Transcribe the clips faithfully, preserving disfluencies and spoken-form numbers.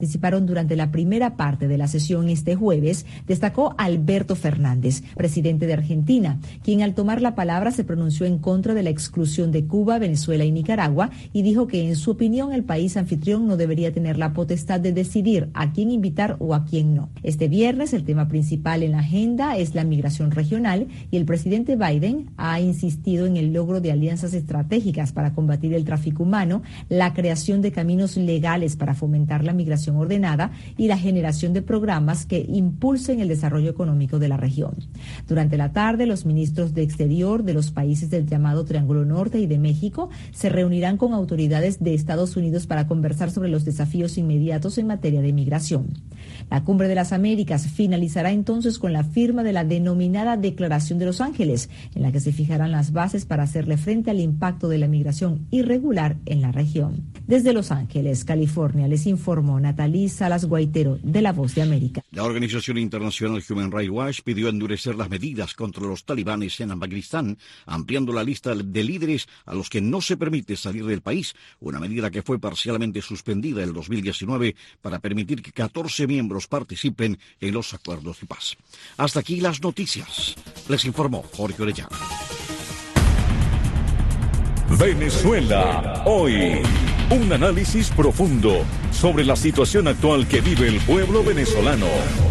Participaron durante la primera parte de la sesión este jueves, destacó Alberto Fernández, presidente de Argentina, quien al tomar la palabra se pronunció en contra de la exclusión de Cuba, Venezuela y Nicaragua y dijo que en su opinión el país anfitrión no debería tener la potestad de decidir a quién invitar o a quién no. Este viernes el tema principal en la agenda es la migración regional y el presidente Biden ha insistido en el logro de alianzas estratégicas para combatir el tráfico humano, la creación de caminos legales para fomentar la migración ordenada y la generación de programas que impulsen el desarrollo económico de la región. Durante la tarde, los ministros de Exterior de los países del llamado Triángulo Norte y de México se reunirán con autoridades de Estados Unidos para conversar sobre los desafíos inmediatos en materia de migración. La Cumbre de las Américas finalizará entonces con la firma de la denominada Declaración de Los Ángeles, en la que se fijarán las bases para hacerle frente al impacto de la migración irregular en la región. Desde Los Ángeles, California, les informó Natalí Salas Guaitero, de La Voz de América. La organización internacional Human Rights Watch pidió endurecer las medidas contra los talibanes en Afganistán, ampliando la lista de líderes a los que no se permite salir del país, una medida que fue parcialmente suspendida en el dos mil diecinueve para permitir que catorce miembros participen en los acuerdos de paz. Hasta aquí las noticias. Les informó Jorge Orellana. Venezuela hoy. Un análisis profundo sobre la situación actual que vive el pueblo venezolano.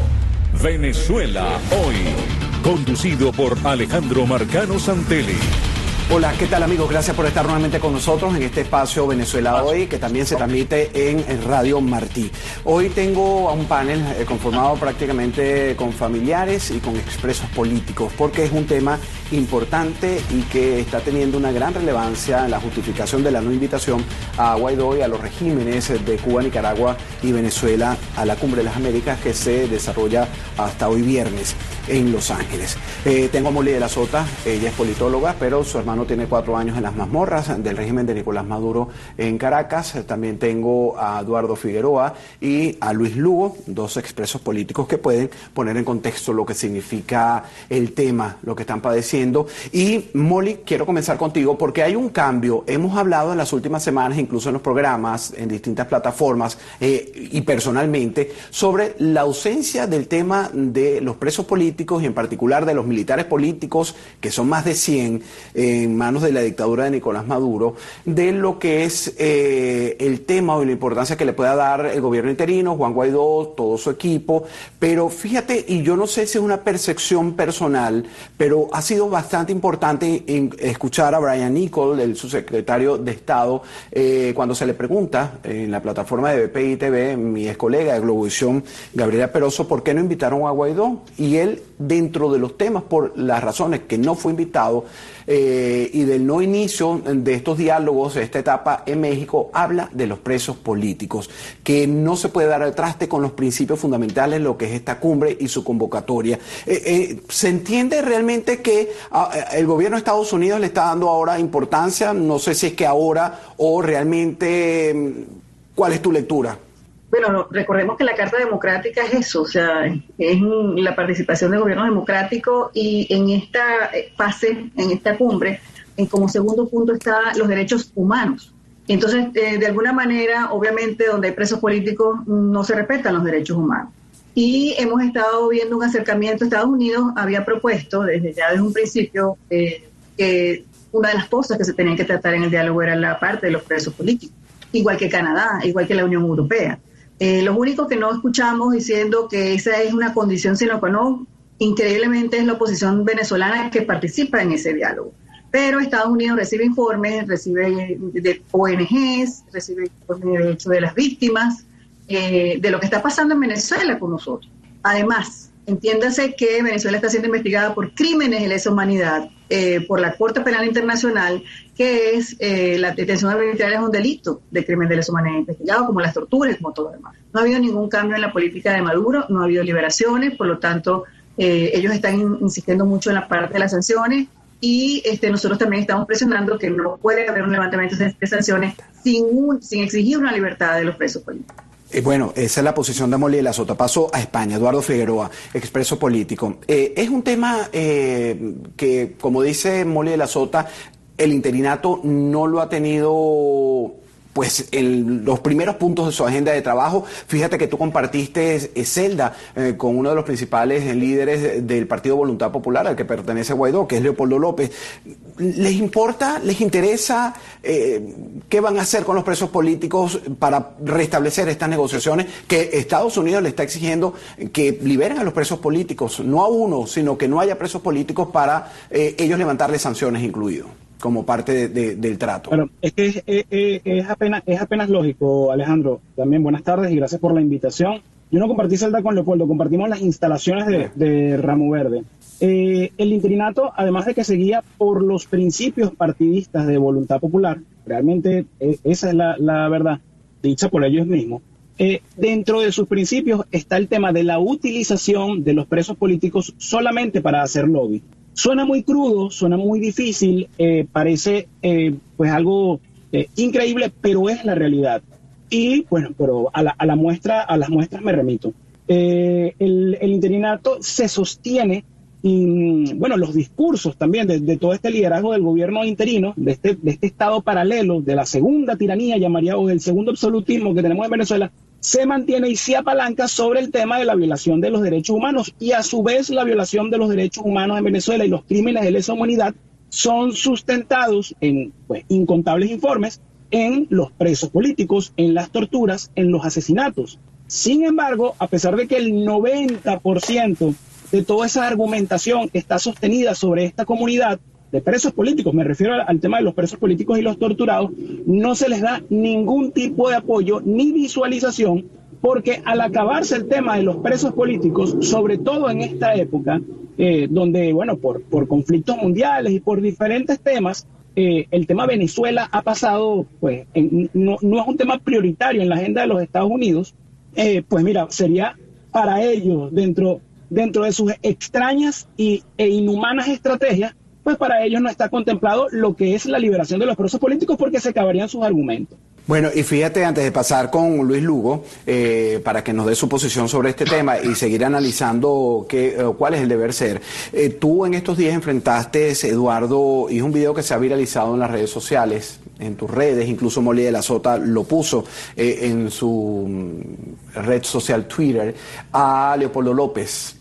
Venezuela hoy. Conducido por Alejandro Marcano Santelli. Hola, ¿qué tal amigos? Gracias por estar nuevamente con nosotros en este espacio Venezuela Hoy, que también se transmite en Radio Martí. Hoy tengo a un panel eh, conformado prácticamente con familiares y con expresos políticos, porque es un tema importante y que está teniendo una gran relevancia en la justificación de la no invitación a Guaidó y a los regímenes de Cuba, Nicaragua y Venezuela a la Cumbre de las Américas que se desarrolla hasta hoy viernes en Los Ángeles. Eh, tengo a Molly de la Sota, ella es politóloga, pero su hermano tiene cuatro años en las mazmorras del régimen de Nicolás Maduro en Caracas. También tengo a Eduardo Figueroa y a Luis Lugo, dos expresos políticos que pueden poner en contexto lo que significa el tema, lo que están padeciendo. Y Molly, quiero comenzar contigo porque hay un cambio. Hemos hablado en las últimas semanas, incluso en los programas, en distintas plataformas eh, y personalmente, sobre la ausencia del tema de los presos políticos y en particular de los militares políticos, que son más de cien, en en manos de la dictadura de Nicolás Maduro, de lo que es eh, el tema o la importancia que le pueda dar el gobierno interino, Juan Guaidó, todo su equipo. Pero fíjate, y yo no sé si es una percepción personal, pero ha sido bastante importante en escuchar a Brian Nichols, el subsecretario de Estado, eh, cuando se le pregunta en la plataforma de B P I T V, mi ex colega de Globovisión, Gabriela Peroso, ¿por qué no invitaron a Guaidó? Y él, dentro de los temas, por las razones que no fue invitado, Eh, y del no inicio de estos diálogos, de esta etapa en México, habla de los presos políticos, que no se puede dar al traste con los principios fundamentales, lo que es esta cumbre y su convocatoria. Eh, eh, ¿Se entiende realmente que a, el gobierno de Estados Unidos le está dando ahora importancia? No sé si es que ahora o realmente, ¿cuál es tu lectura? Bueno, recordemos que la Carta Democrática es eso, o sea, es la participación del gobierno democrático, y en esta fase, en esta cumbre, en como segundo punto están los derechos humanos. Entonces, eh, de alguna manera, obviamente, donde hay presos políticos no se respetan los derechos humanos. Y hemos estado viendo un acercamiento. Estados Unidos había propuesto desde ya desde un principio eh, que una de las cosas que se tenían que tratar en el diálogo era la parte de los presos políticos, igual que Canadá, igual que la Unión Europea. Eh, los únicos que no escuchamos diciendo que esa es una condición sine qua non, increíblemente, es la oposición venezolana que participa en ese diálogo. Pero Estados Unidos recibe informes, recibe de O N Ges, recibe informes de derechos de las víctimas, eh, de lo que está pasando en Venezuela con nosotros. Además, entiéndase que Venezuela está siendo investigada por crímenes de lesa humanidad eh, por la Corte Penal Internacional, que es eh, la detención arbitraria es un delito de crimen de lesa humanidad investigado, como las torturas, como todo lo demás. No ha habido ningún cambio en la política de Maduro, no ha habido liberaciones, por lo tanto, eh, ellos están in, insistiendo mucho en la parte de las sanciones, y este, nosotros también estamos presionando que no puede haber un levantamiento de, de sanciones sin, un, sin exigir una libertad de los presos políticos. Eh, bueno, esa es la posición de Molly de la Sota. Paso a España. Eduardo Figueroa, expreso político. Eh, es un tema eh, que, como dice Molly de la Sota, el interinato no lo ha tenido pues en los primeros puntos de su agenda de trabajo. Fíjate que tú compartiste eh, celda eh, con uno de los principales eh, líderes del Partido Voluntad Popular, al que pertenece Guaidó, que es Leopoldo López. ¿Les importa, les interesa eh, qué van a hacer con los presos políticos para restablecer estas negociaciones que Estados Unidos le está exigiendo que liberen a los presos políticos, no a uno, sino que no haya presos políticos para eh, ellos levantarles sanciones incluido, como parte de, de, del trato? Bueno, es que es, es, es, apenas, es apenas lógico, Alejandro. También buenas tardes y gracias por la invitación. Yo no compartí celda con Leopoldo, compartimos las instalaciones de, de Ramo Verde. Eh, el interinato, además de que seguía por los principios partidistas de Voluntad Popular, realmente eh, esa es la, la verdad, dicha por ellos mismos, eh, dentro de sus principios está el tema de la utilización de los presos políticos solamente para hacer lobby. Suena muy crudo, suena muy difícil, eh, parece eh, pues algo eh, increíble, pero es la realidad. Y bueno, pero a la, a la muestra, a las muestras me remito. Eh, el, el interinato se sostiene y bueno, los discursos también de, de todo este liderazgo del gobierno interino, de este, de este estado paralelo, de la segunda tiranía, llamaría, o del segundo absolutismo que tenemos en Venezuela, se mantiene y se apalanca sobre el tema de la violación de los derechos humanos, y a su vez la violación de los derechos humanos en Venezuela y los crímenes de lesa humanidad son sustentados en pues, incontables informes en los presos políticos, en las torturas, en los asesinatos. Sin embargo, a pesar de que el noventa por ciento de toda esa argumentación está sostenida sobre esta comunidad de presos políticos, me refiero al, al tema de los presos políticos y los torturados, no se les da ningún tipo de apoyo ni visualización, porque al acabarse el tema de los presos políticos, sobre todo en esta época, eh, donde, bueno, por, por conflictos mundiales y por diferentes temas, eh, el tema Venezuela ha pasado, pues, en, no, no es un tema prioritario en la agenda de los Estados Unidos, eh, pues mira, sería para ellos, dentro, dentro de sus extrañas y, e inhumanas estrategias, pues para ellos no está contemplado lo que es la liberación de los presos políticos, porque se acabarían sus argumentos. Bueno, y fíjate, antes de pasar con Luis Lugo, eh, para que nos dé su posición sobre este tema y seguir analizando qué, eh, cuál es el deber ser, eh, tú en estos días enfrentaste, Eduardo, y es un video que se ha viralizado en las redes sociales, en tus redes, incluso Molly de la Sota lo puso eh, en su red social Twitter, a Leopoldo López.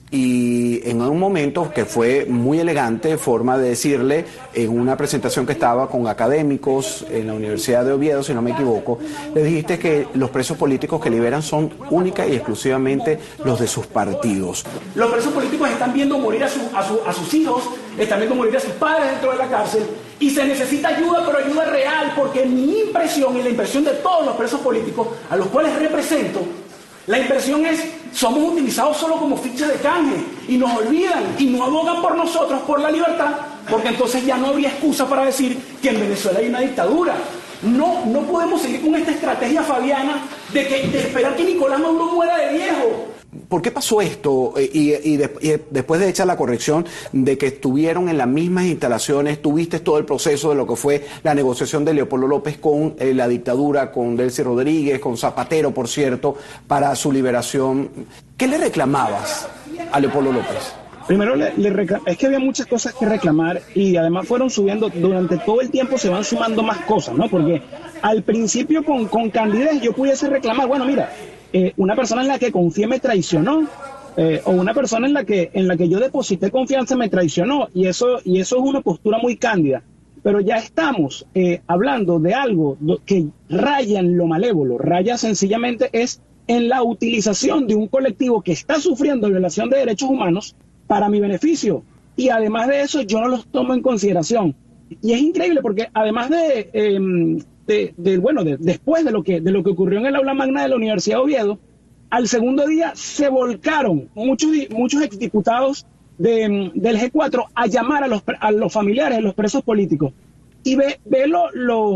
Y en un momento que fue muy elegante, forma de decirle, en una presentación que estaba con académicos en la Universidad de Oviedo, si no me equivoco, le dijiste que los presos políticos que liberan son única y exclusivamente los de sus partidos. Los presos políticos están viendo morir a, su, a, su, a sus hijos, están viendo morir a sus padres dentro de la cárcel, y se necesita ayuda, pero ayuda real, porque mi impresión y la impresión de todos los presos políticos a los cuales represento, la impresión es, somos utilizados solo como fichas de canje y nos olvidan y no abogan por nosotros, por la libertad, porque entonces ya no habría excusa para decir que en Venezuela hay una dictadura. No, no podemos seguir con esta estrategia fabiana de, que, de esperar que Nicolás Maduro muera de viejo. ¿Por qué pasó esto? Y, y, de, y después de hecha la corrección de que estuvieron en las mismas instalaciones, tuviste todo el proceso de lo que fue la negociación de Leopoldo López con eh, la dictadura, con Delcy Rodríguez, con Zapatero, por cierto, para su liberación. ¿Qué le reclamabas a Leopoldo López? Primero, le, le reclam- es que había muchas cosas que reclamar, y además fueron subiendo, durante todo el tiempo se van sumando más cosas, ¿no? Porque al principio con, con candidez yo pudiese reclamar, bueno, mira, Eh, una persona en la que confié me traicionó, eh, o una persona en la que en la que yo deposité confianza me traicionó, y eso y eso es una postura muy cándida. Pero ya estamos eh, hablando de algo que raya en lo malévolo, raya sencillamente es en la utilización de un colectivo que está sufriendo violación de derechos humanos para mi beneficio, y además de eso yo no los tomo en consideración. Y es increíble porque además de... Eh, De, de, bueno, de, después de lo que de lo que ocurrió en el aula magna de la Universidad de Oviedo, al segundo día se volcaron muchos muchos exdiputados de, del G cuatro a llamar a los, a los familiares de los presos políticos. Y ve, ve lo, lo,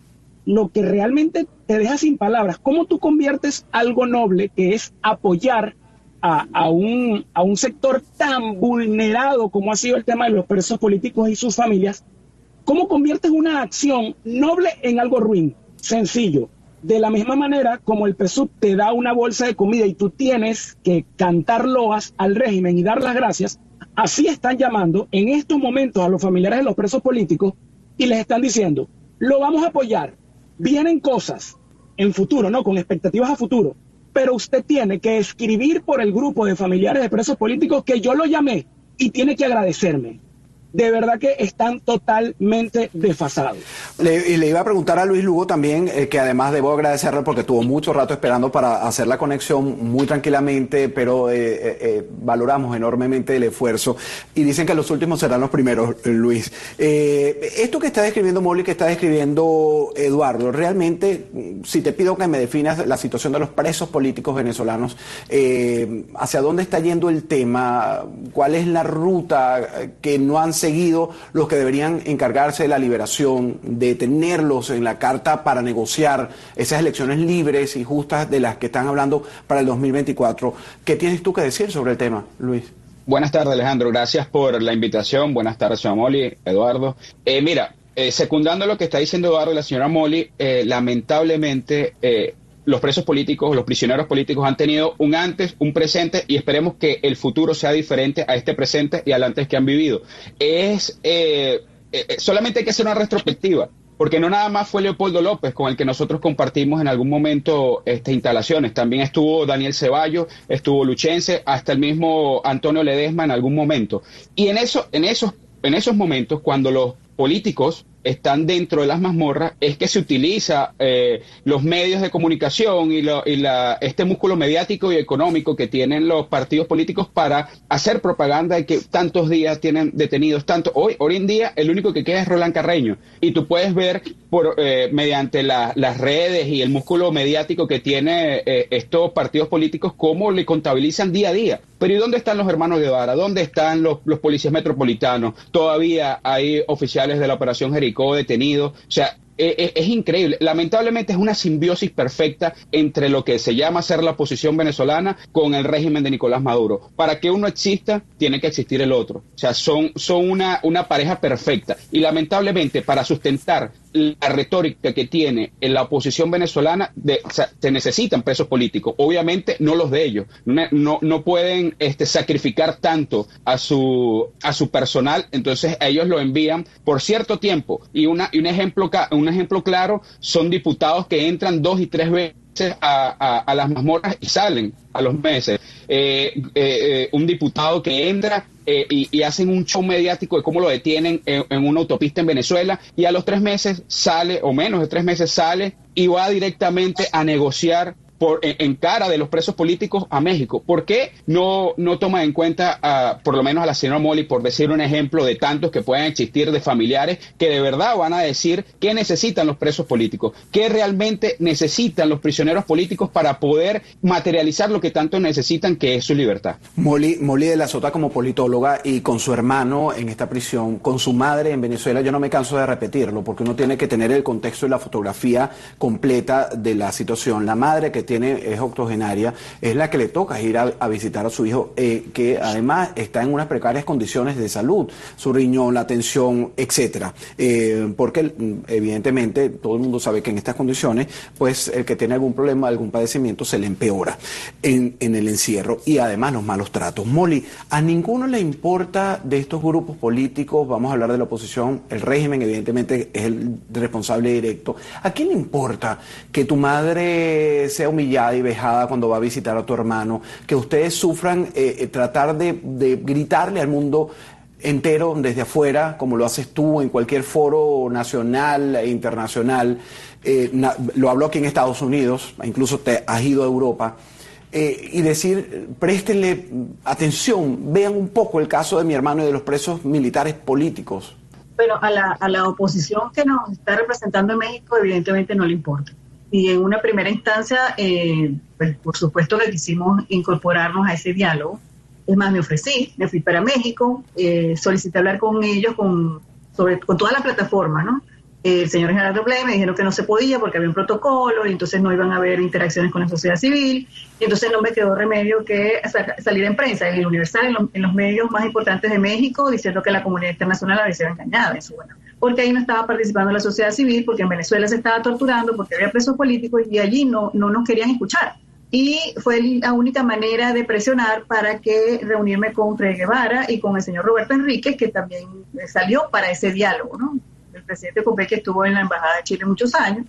lo que realmente te deja sin palabras. ¿Cómo tú conviertes algo noble, que es apoyar a, a, un, a un sector tan vulnerado como ha sido el tema de los presos políticos y sus familias? ¿Cómo conviertes una acción noble en algo ruin? Sencillo. De la misma manera como el P S U V te da una bolsa de comida y tú tienes que cantar loas al régimen y dar las gracias, así están llamando en estos momentos a los familiares de los presos políticos y les están diciendo, lo vamos a apoyar, vienen cosas en futuro, ¿no? Con expectativas a futuro, pero usted tiene que escribir por el grupo de familiares de presos políticos que yo lo llamé y tiene que agradecerme. De verdad que están totalmente desfasados. Le, y le iba a preguntar a Luis Lugo también, eh, que además debo agradecerle porque tuvo mucho rato esperando para hacer la conexión muy tranquilamente, pero eh, eh, eh, valoramos enormemente el esfuerzo. Y dicen que los últimos serán los primeros, eh, Luis. Eh, esto que está describiendo Molly, que está describiendo Eduardo, realmente, si te pido que me definas la situación de los presos políticos venezolanos, eh, ¿hacia dónde está yendo el tema? ¿Cuál es la ruta que no han seguido los que deberían encargarse de la liberación, de tenerlos en la carta para negociar esas elecciones libres y justas de las que están hablando para el dos mil veinticuatro? ¿Qué tienes tú que decir sobre el tema, Luis? Buenas tardes, Alejandro. Gracias por la invitación. Buenas tardes, señora Molly, Eduardo. Eh, mira, eh, secundando lo que está diciendo Eduardo y la señora Molly, eh, lamentablemente eh, los presos políticos, los prisioneros políticos han tenido un antes, un presente, y esperemos que el futuro sea diferente a este presente y al antes que han vivido. Es eh, eh, solamente hay que hacer una retrospectiva, porque no nada más fue Leopoldo López, con el que nosotros compartimos en algún momento este, instalaciones. También estuvo Daniel Ceballos, estuvo Luchense, hasta el mismo Antonio Ledesma en algún momento. Y en eso, en esos, en esos momentos, cuando los políticos están dentro de las mazmorras, es que se utiliza eh, los medios de comunicación y, lo, y la, este músculo mediático y económico que tienen los partidos políticos para hacer propaganda de que tantos días tienen detenidos, tanto hoy, hoy en día el único que queda es Roland Carreño, y tú puedes ver por eh, mediante la, las redes y el músculo mediático que tiene eh, estos partidos políticos cómo le contabilizan día a día. Pero ¿y dónde están los hermanos Guevara? ¿Dónde están los, los policías metropolitanos? Todavía hay oficiales de la Operación Jericó detenidos. O sea, es, es increíble. Lamentablemente es una simbiosis perfecta entre lo que se llama ser la oposición venezolana con el régimen de Nicolás Maduro. Para que uno exista, tiene que existir el otro. O sea, son, son una, una pareja perfecta. Y lamentablemente, para sustentar la retórica que tiene en la oposición venezolana, de, o sea, se necesitan presos políticos, obviamente no los de ellos, no, no, no pueden este, sacrificar tanto a su a su personal, entonces a ellos lo envían por cierto tiempo, y una y un ejemplo un ejemplo claro son diputados que entran dos y tres veces A, a, a las mazmorras y salen a los meses. Eh, eh, eh, un diputado que entra eh, y, y hacen un show mediático de cómo lo detienen en, en una autopista en Venezuela, y a los tres meses sale, o menos de tres meses sale, y va directamente a negociar por, en, en cara de los presos políticos a México. ¿Por qué no, no toma en cuenta, a, por lo menos a la señora Molly, por decir un ejemplo de tantos que pueden existir de familiares que de verdad van a decir qué necesitan los presos políticos, qué realmente necesitan los prisioneros políticos para poder materializar lo que tanto necesitan, que es su libertad? Molly, Molly de la Sota, como politóloga y con su hermano en esta prisión, con su madre en Venezuela, yo no me canso de repetirlo, porque uno tiene que tener el contexto y la fotografía completa de la situación. La madre, que tiene es octogenaria, es la que le toca ir a, a visitar a su hijo, eh, que además está en unas precarias condiciones de salud, su riñón, la tensión, etcétera, eh, porque evidentemente todo el mundo sabe que en estas condiciones, pues el que tiene algún problema, algún padecimiento, se le empeora en, en el encierro, y además los malos tratos. Molly, a ninguno le importa de estos grupos políticos, vamos a hablar de la oposición, el régimen evidentemente es el responsable directo. ¿A quién le importa que tu madre sea humillada y vejada cuando va a visitar a tu hermano, que ustedes sufran eh, tratar de, de gritarle al mundo entero desde afuera, como lo haces tú en cualquier foro nacional e internacional? Eh, na, lo hablo aquí en Estados Unidos, incluso te has ido a Europa, eh, y decir, préstenle atención, vean un poco el caso de mi hermano y de los presos militares políticos. Pero a la, a la oposición que nos está representando en México evidentemente no le importa. Y en una primera instancia, eh, pues por supuesto que quisimos incorporarnos a ese diálogo. Es más, me ofrecí, me fui para México, eh, solicité hablar con ellos, con, sobre, con toda la plataforma, ¿no? El señor Gerardo Blay me dijeron que no se podía porque había un protocolo y entonces no iban a haber interacciones con la sociedad civil, y entonces no me quedó remedio que salir en prensa, en el Universal, en, lo, en los medios más importantes de México, diciendo que la comunidad internacional había sido engañada en su buena. Porque ahí no estaba participando la sociedad civil, porque en Venezuela se estaba torturando, porque había presos políticos y allí no, no nos querían escuchar. Y fue la única manera de presionar para que reunirme con Freddy Guevara y con el señor Roberto Enríquez, que también salió para ese diálogo, ¿no? El presidente Copé, que estuvo en la Embajada de Chile muchos años,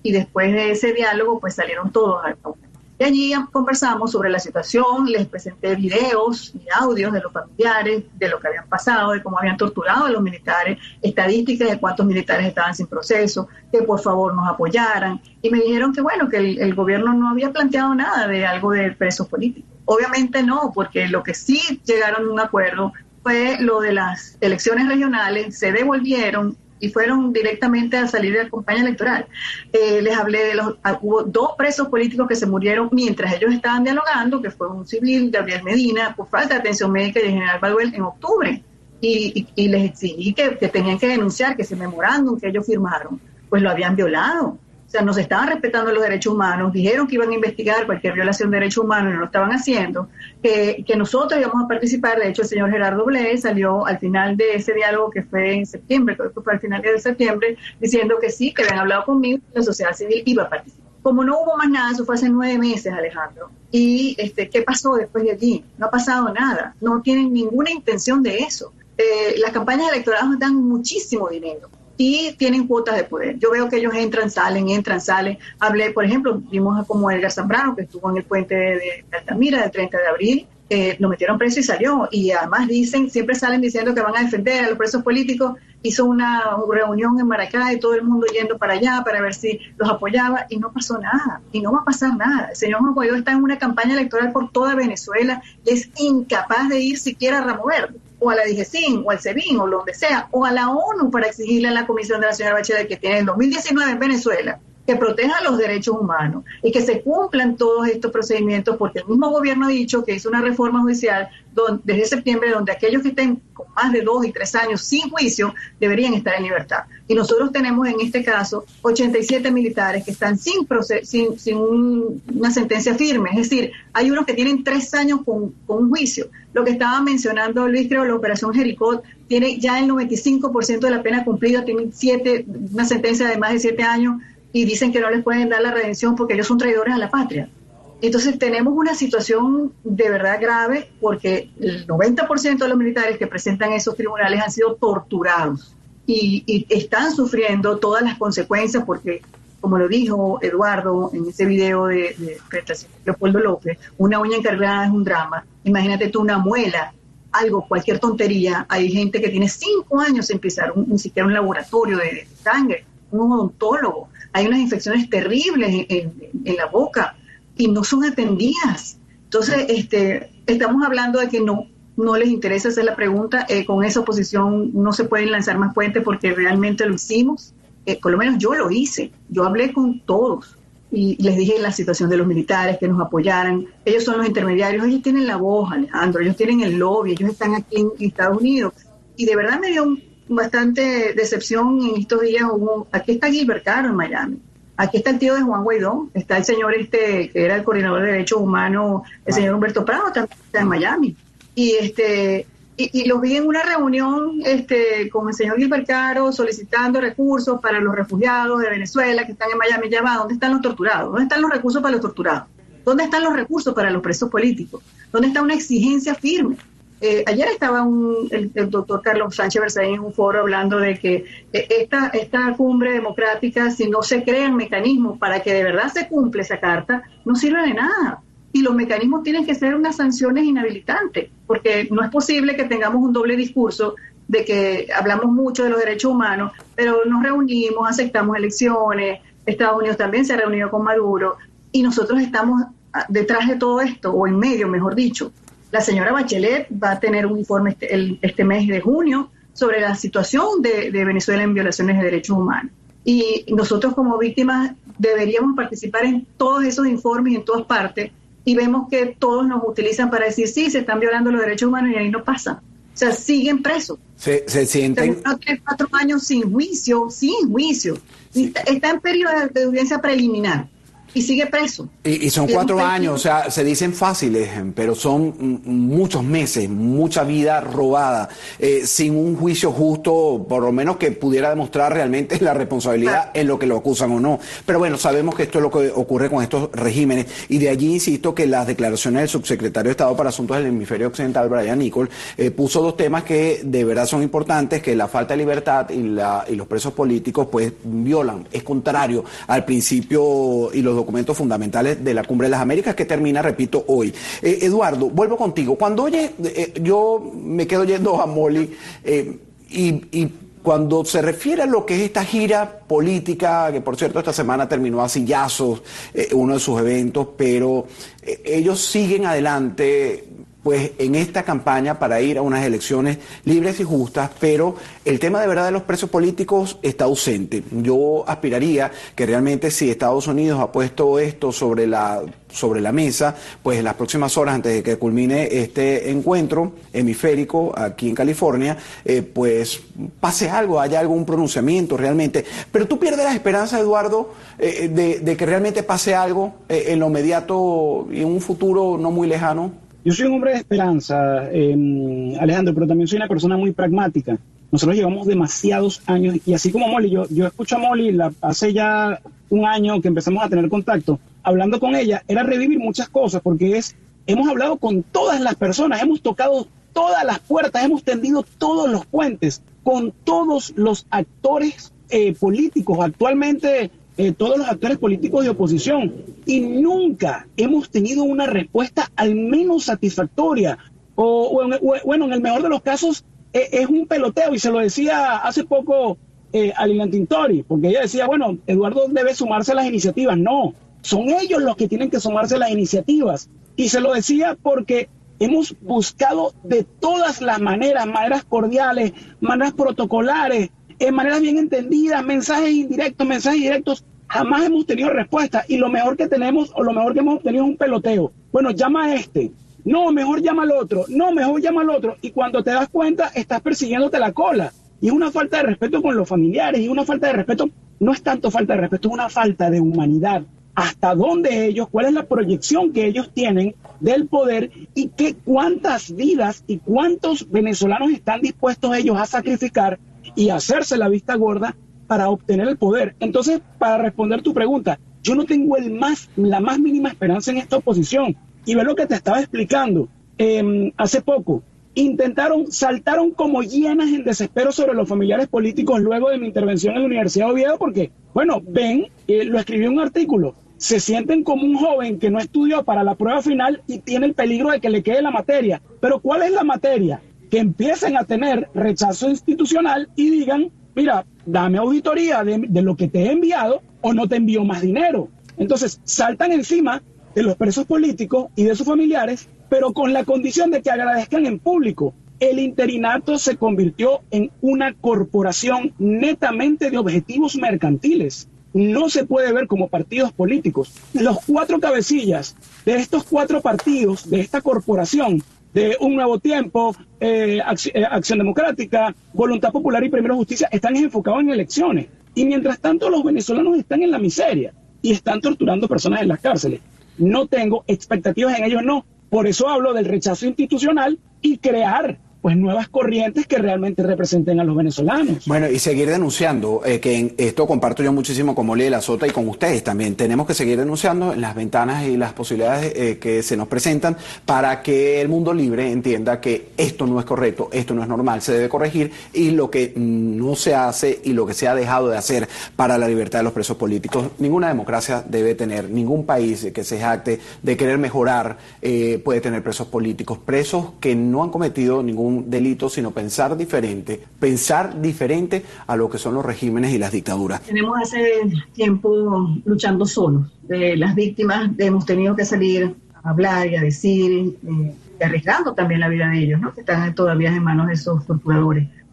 y después de ese diálogo pues salieron todos a y allí conversamos sobre la situación, les presenté videos y audios de los familiares, de lo que habían pasado, de cómo habían torturado a los militares, estadísticas de cuántos militares estaban sin proceso, que por favor nos apoyaran. Y me dijeron que bueno, que el, el gobierno no había planteado nada de algo de presos políticos. Obviamente no, porque lo que sí llegaron a un acuerdo fue lo de las elecciones regionales, se devolvieron y fueron directamente a salir de la campaña electoral. Eh, les hablé de los... Hubo dos presos políticos que se murieron mientras ellos estaban dialogando, que fue un civil, Gabriel Medina, por falta de atención médica, y el general Baduel en octubre. Y, y, y les exigí que, que tenían que denunciar que ese memorándum que ellos firmaron, pues lo habían violado. O sea, nos estaban respetando los derechos humanos, dijeron que iban a investigar cualquier violación de derechos humanos y no lo estaban haciendo, que, que nosotros íbamos a participar. De hecho, el señor Gerardo Blé salió al final de ese diálogo que fue en septiembre, creo que fue al final de septiembre, diciendo que sí, que habían hablado conmigo y la sociedad civil iba a participar. Como no hubo más nada, eso fue hace nueve meses, Alejandro. Y este, ¿qué pasó después de allí? No ha pasado nada, no tienen ninguna intención de eso. Eh, las campañas electorales nos dan muchísimo dinero y tienen cuotas de poder. Yo veo que ellos entran, salen, entran, salen. Hablé, por ejemplo, vimos a como Edgar Zambrano, que estuvo en el puente de Altamira del treinta de abril, eh, lo metieron preso y salió. Y además dicen, siempre salen diciendo que van a defender a los presos políticos. Hizo una reunión en Maracay, todo el mundo yendo para allá para ver si los apoyaba, y no pasó nada, y no va a pasar nada. El señor Juan Guaidó está en una campaña electoral por toda Venezuela y es incapaz de ir siquiera a Ramo Verde, o a la DIGESIN, o al SEBIN, o donde sea, o a la ONU para exigirle a la comisión de la señora Bachelet, que tiene el dos mil diecinueve en Venezuela, que proteja los derechos humanos y que se cumplan todos estos procedimientos, porque el mismo gobierno ha dicho que hizo una reforma judicial donde, desde septiembre, donde aquellos que estén con más de dos y tres años sin juicio deberían estar en libertad. Y nosotros tenemos en este caso ochenta y siete militares que están sin, proces- sin, sin un, una sentencia firme, es decir, hay unos que tienen tres años con, con un juicio. Lo que estaba mencionando Luis, creo, la operación Jericó tiene ya el noventa y cinco por ciento de la pena cumplida, tienen siete, una sentencia de más de siete años, y dicen que no les pueden dar la redención porque ellos son traidores a la patria. Entonces tenemos una situación de verdad grave, porque el noventa por ciento de los militares que presentan esos tribunales han sido torturados y, y están sufriendo todas las consecuencias, porque, como lo dijo Eduardo en ese video de, de, de Leopoldo López, una uña encargada es un drama. Imagínate tú una muela, algo, cualquier tontería. Hay gente que tiene cinco años sin pisar un, ni siquiera un laboratorio de, de sangre, un odontólogo. Hay unas infecciones terribles en, en, en la boca y no son atendidas. Entonces, este, estamos hablando de que no, no les interesa hacer la pregunta. Eh, con esa oposición no se pueden lanzar más puentes porque realmente lo hicimos. Eh, por lo menos yo lo hice. Yo hablé con todos y les dije la situación de los militares, que nos apoyaran. Ellos son los intermediarios, ellos tienen la voz, Alejandro, ellos tienen el lobby, ellos están aquí en Estados Unidos. Y de verdad me dio un bastante decepción en estos días. Hubo, aquí está Gilbert Caro en Miami, aquí está el tío de Juan Guaidó, está el señor este que era el coordinador de derechos humanos, el señor Humberto Prado, también está en Miami, y este y, y los vi en una reunión este con el señor Gilbert Caro solicitando recursos para los refugiados de Venezuela que están en Miami. Ya va, ¿dónde están los torturados? ¿Dónde están los recursos para los torturados? ¿Dónde están los recursos para los presos políticos? ¿Dónde está una exigencia firme? Eh, ayer estaba un, el, el doctor Carlos Sánchez Berzaín en un foro hablando de que eh, esta, esta cumbre democrática, si no se crean mecanismos para que de verdad se cumpla esa carta, no sirve de nada. Y los mecanismos tienen que ser unas sanciones inhabilitantes, porque no es posible que tengamos un doble discurso de que hablamos mucho de los derechos humanos, pero nos reunimos, aceptamos elecciones, Estados Unidos también se ha reunido con Maduro, y nosotros estamos detrás de todo esto, o en medio, mejor dicho. La señora Bachelet va a tener un informe este, el, este mes de junio sobre la situación de, de Venezuela en violaciones de derechos humanos. Y nosotros como víctimas deberíamos participar en todos esos informes en todas partes, y vemos que todos nos utilizan para decir, sí, se están violando los derechos humanos, y ahí no pasa. O sea, siguen presos. Se, se sienten... Tres, cuatro años sin juicio, sin juicio. Está, está en periodo de audiencia preliminar. y sigue preso. Y, y son y cuatro años, o sea, se dicen fáciles, pero son muchos meses, mucha vida robada, eh, sin un juicio justo, por lo menos que pudiera demostrar realmente la responsabilidad en lo que lo acusan o no. Pero bueno, sabemos que esto es lo que ocurre con estos regímenes, y de allí insisto que las declaraciones del subsecretario de Estado para Asuntos del Hemisferio Occidental, Brian Nichols, eh, puso dos temas que de verdad son importantes, que la falta de libertad y, la, y los presos políticos pues violan, es contrario al principio y los documentos fundamentales de la Cumbre de las Américas, que termina, repito, hoy. Eh, Eduardo, vuelvo contigo. Cuando oye, eh, yo me quedo yendo a Molly, eh, y, y cuando se refiere a lo que es esta gira política, que por cierto esta semana terminó a sillazos, eh, uno de sus eventos, pero eh, ellos siguen adelante pues en esta campaña para ir a unas elecciones libres y justas, pero el tema de verdad de los presos políticos está ausente. Yo aspiraría que realmente, si Estados Unidos ha puesto esto sobre la sobre la mesa, pues en las próximas horas, antes de que culmine este encuentro hemisférico aquí en California, eh, pues pase algo, haya algún pronunciamiento realmente. Pero tú pierdes la esperanza, Eduardo, eh, de, de que realmente pase algo eh, en lo inmediato y en un futuro no muy lejano. Yo soy un hombre de esperanza, eh, Alejandro, pero también soy una persona muy pragmática. Nosotros llevamos demasiados años, y así como Molly, yo, yo escucho a Molly la, hace ya un año que empezamos a tener contacto, hablando con ella, era revivir muchas cosas, porque es, hemos hablado con todas las personas, hemos tocado todas las puertas, hemos tendido todos los puentes, con todos los actores eh, políticos, actualmente eh, todos los actores políticos de oposición, y nunca hemos tenido una respuesta al menos satisfactoria, o, o, en, o bueno, en el mejor de los casos, eh, es un peloteo, y se lo decía hace poco eh, a Lilian Tintori, porque ella decía, bueno, Eduardo debe sumarse a las iniciativas. No, son ellos los que tienen que sumarse a las iniciativas, y se lo decía porque hemos buscado de todas las maneras, maneras cordiales, maneras protocolares, en maneras bien entendidas, mensajes indirectos, mensajes directos, jamás hemos tenido respuesta, y lo mejor que tenemos, o lo mejor que hemos obtenido es un peloteo. Bueno, llama a este, no, mejor llama al otro, no, mejor llama al otro, y cuando te das cuenta, estás persiguiéndote la cola, y es una falta de respeto con los familiares, y una falta de respeto, no es tanto falta de respeto, es una falta de humanidad. Hasta dónde ellos, cuál es la proyección que ellos tienen del poder, y qué, cuántas vidas y cuántos venezolanos están dispuestos ellos a sacrificar y hacerse la vista gorda para obtener el poder. Entonces, para responder tu pregunta, yo no tengo el más, la más mínima esperanza en esta oposición. Y ve lo que te estaba explicando. Eh, hace poco, intentaron, saltaron como hienas en desespero sobre los familiares políticos luego de mi intervención en la Universidad de Oviedo, porque, bueno, ven, eh, lo escribí en un artículo, se sienten como un joven que no estudió para la prueba final y tiene el peligro de que le quede la materia. Pero ¿cuál es la materia? Que empiecen a tener rechazo institucional y digan, mira, dame auditoría de, de lo que te he enviado o no te envío más dinero. Entonces saltan encima de los presos políticos y de sus familiares, pero con la condición de que agradezcan en público. El interinato se convirtió en una corporación netamente de objetivos mercantiles. No se puede ver como partidos políticos. Los cuatro cabecillas de estos cuatro partidos, de esta corporación, de Un Nuevo Tiempo, eh, Acción, eh, Acción Democrática, Voluntad Popular y Primero Justicia, están enfocados en elecciones. Y mientras tanto los venezolanos están en la miseria y están torturando personas en las cárceles. No tengo expectativas en ellos, no. Por eso hablo del rechazo institucional y crear pues nuevas corrientes que realmente representen a los venezolanos. Bueno, y seguir denunciando, eh, que en esto comparto yo muchísimo con Molly de la Sota y con ustedes también. Tenemos que seguir denunciando las ventanas y las posibilidades eh, que se nos presentan para que el mundo libre entienda que esto no es correcto, esto no es normal, se debe corregir, y lo que no se hace y lo que se ha dejado de hacer para la libertad de los presos políticos. Ninguna democracia debe tener, ningún país que se jacte de querer mejorar eh, puede tener presos políticos, presos que no han cometido ningún delito, sino pensar diferente, pensar diferente a lo que son los regímenes y las dictaduras. Tenemos hace tiempo luchando solos. Eh, las víctimas hemos tenido que salir a hablar y a decir, eh, y arriesgando también la vida de ellos, ¿no? Que están todavía en manos de esos torturadores.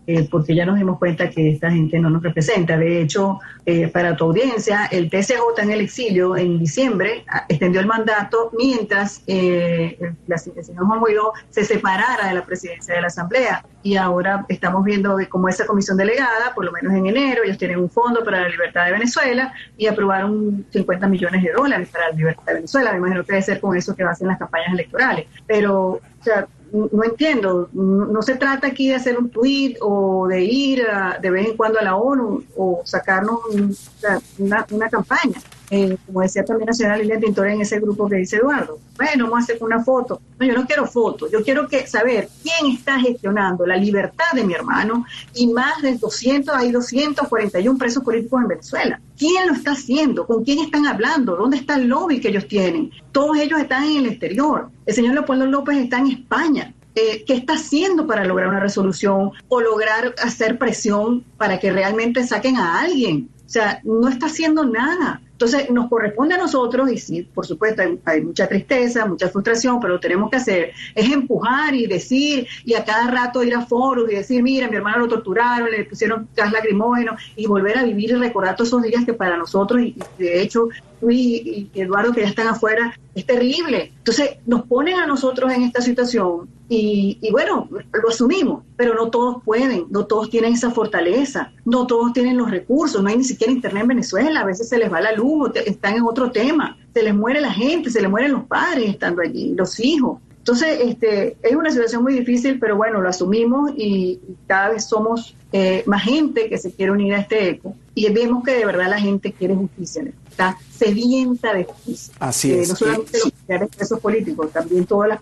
eh, porque ya nos dimos cuenta que esta gente no nos representa. De hecho, eh, para tu audiencia, el T C J en el exilio en diciembre extendió el mandato mientras eh, el, el señor Juan Guaidó se separara de la presidencia de la Asamblea. Y ahora estamos viendo que como esa comisión delegada, por lo menos en enero, ellos tienen un fondo para la libertad de Venezuela y aprobaron cincuenta millones de dólares para la libertad de Venezuela. Me imagino que debe ser con eso que va a hacer las campañas electorales. Pero, o sea, no entiendo, no se trata aquí de hacer un tuit o de ir a, de vez en cuando a la ONU o sacarnos un, una, una campaña. Eh, como decía también la señora Lilian Tintor en ese grupo que dice Eduardo, bueno, vamos a hacer una foto. No, yo no quiero foto, yo quiero que saber quién está gestionando la libertad de mi hermano y más de doscientos, hay doscientos cuarenta y uno presos políticos en Venezuela. ¿Quién lo está haciendo? ¿Con quién están hablando? ¿Dónde está el lobby que ellos tienen? Todos ellos están en el exterior. El señor Leopoldo López está en España. Eh, ¿Qué está haciendo para lograr una resolución o lograr hacer presión para que realmente saquen a alguien? O sea, no está haciendo nada. Entonces, nos corresponde a nosotros, y sí, por supuesto, hay, hay mucha tristeza, mucha frustración, pero lo que tenemos que hacer es empujar y decir, y a cada rato ir a foros y decir, mira, mi hermano lo torturaron, le pusieron gas lacrimógeno, y volver a vivir y recordar todos esos días que para nosotros, y, y de hecho, Luis y Eduardo, que ya están afuera, es terrible. Entonces, nos ponen a nosotros en esta situación, y, y bueno, lo asumimos, pero no todos pueden, no todos tienen esa fortaleza, no todos tienen los recursos, no hay ni siquiera internet en Venezuela, a veces se les va la luz, están en otro tema, se les muere la gente, se les mueren los padres estando allí, los hijos. Entonces, este, es una situación muy difícil, pero bueno, lo asumimos y, y cada vez somos eh, más gente que se quiere unir a este eco y vemos que de verdad la gente quiere justicia, está sedienta de justicia. Así eh, es. No solamente eh, los presos políticos, también todas las